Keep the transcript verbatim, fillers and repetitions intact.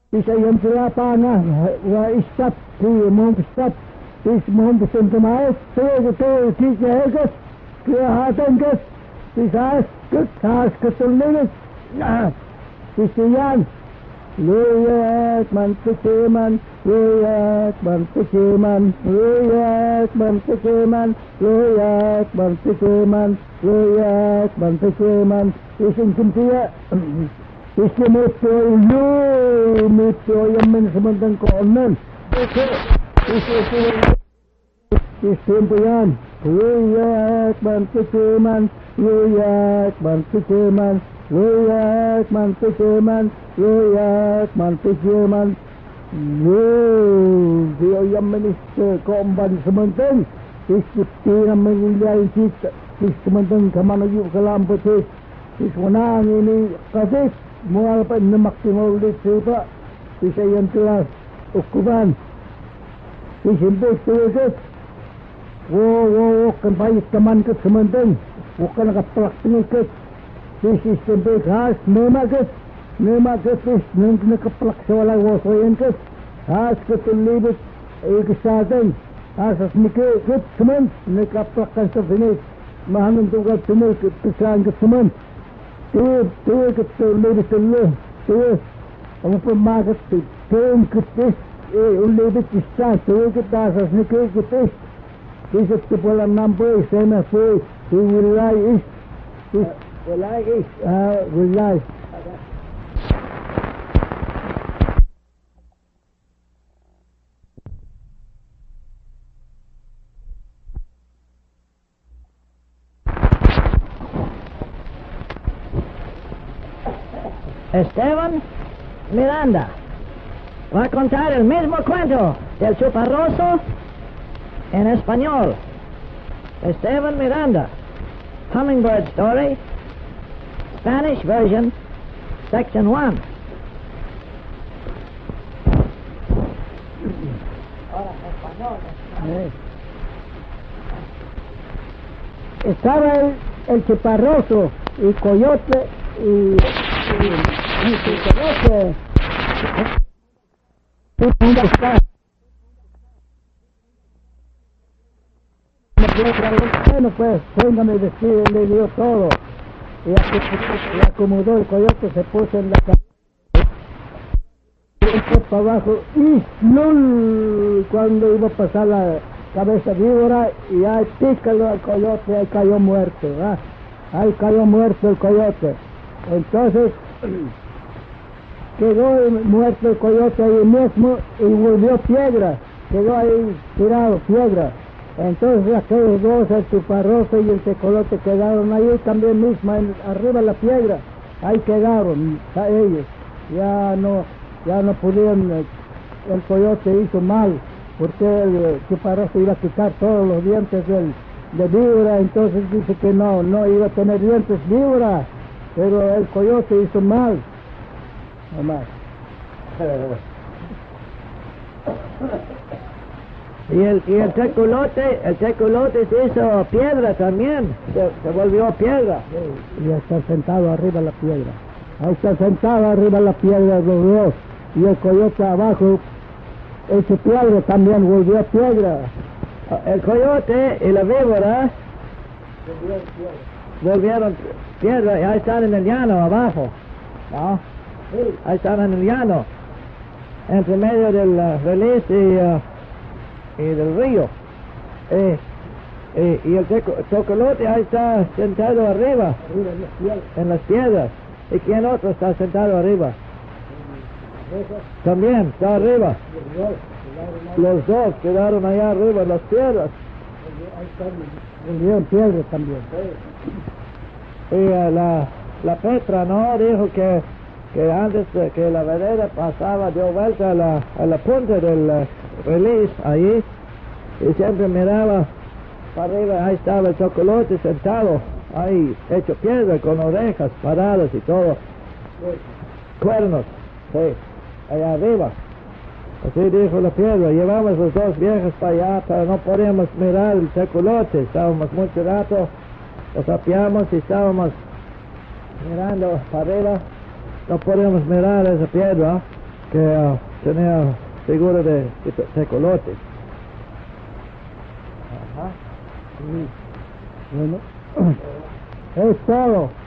Isa yung tilapa nga, wa istap, ti mong istap, is mong bisin tumayos, tiyo, tiyo, tiyo, hegas, kaya hatan gas, isas, kut, sas, kutulinis, ah, isiyan, luyat, mantikiman, luyat, mantikiman, luyat, mantikiman, luyat, mantikiman, luyat, mantikiman, isin kumtiya, islimito yu, mito yung mensamandang koonan, isi, isi, isi, isimpo yan, luyat, mantikiman, luyat, mantikiman, luyat, mantikiman, luyat, mantikiman, Yun, diyo yung minister ko ang bansamantang, iskipti na mangyayang kita, iskamantang kamanayo kalamputis, iswanang ini kasis, mual pa na maksimaulit sipa, isa yung tilas, ukuban, isimpos tuwisit, wo, wo, wo, kampayit kaman kat samantang, wo ka nakapalak tingikit, isimpos has, memagat, Nema ketis nung nakapalak sa walang wasoyan kes. Has ketulibit ay kasatin. Asas nike ket semen nakapalak ka sa finis. Mahanong tungkat tumul kesaan ke semen. Tuwe tuwe ketulibit tulo. Tuwe ang pamagat tuwe ketis eh ulibit isa tuwe ketasas nike ketis. Kisat kepulan nampai sema fui tu wilai is. Wilai is. Ah wilai. Esteban Miranda va a contar el mismo cuento del chuparroso en español. Esteban Miranda, Hummingbird Story, Spanish version, section one. Ahora, español. Eh. Estaba el, el chuparroso y coyote y y se conoce ¿dónde está? Bueno pues póngame decir, le dio todo y le acomodó el coyote, se puso en la cabeza y fue para abajo y ¡lul! Cuando iba a pasar la cabeza víbora y ahí pícalo al coyote, ahí cayó muerto, ¿verdad? Ahí cayó muerto el coyote. Entonces quedó muerto el coyote ahí mismo y volvió piedra, quedó ahí tirado piedra. Entonces aquellos dos, el chuparroso y el tecolote, quedaron ahí también misma, en, arriba de la piedra, ahí quedaron a ellos. Ya no, ya no pudieron, el coyote hizo mal, porque el chuparroso iba a quitar todos los dientes del, de víbora, entonces dice que no, no iba a tener dientes víbora. Pero el coyote hizo mal. Nomás. Y el, y el tecolote, el tecolote se hizo piedra también, se, se volvió piedra. Y está sentado arriba de la piedra. Ahí está sentado arriba de la piedra los dos. Y el coyote abajo, hecho piedra también, volvió piedra. El coyote y la víbora volvieron piedra y ahí están en el llano abajo, ¿no? Sí. Ahí están en el llano, entre medio del uh, Release y, uh, y del río. Eh, eh, y el tecolote ahí está sentado arriba, en las piedras. ¿Y quién otro está sentado arriba? También está arriba. Los dos quedaron allá arriba en las piedras. Volvieron piedra también. Y uh, la, la Petra, ¿no? Dijo que, que antes de que la vereda pasaba, dio vuelta a la, a la punta del uh, Release, allí, y siempre miraba para arriba, ahí estaba el chocolote sentado, ahí hecho piedra, con orejas paradas y todo, cuernos, sí, allá arriba. Así dijo la piedra. Llevamos los dos viejos para allá, pero no podíamos mirar el tecolote, estábamos mucho rato. Los apiamos y estábamos mirando para arriba, no podíamos mirar esa piedra. que uh, tenía figura de, de tecolote. Ajá. Sí. Bueno, es todo.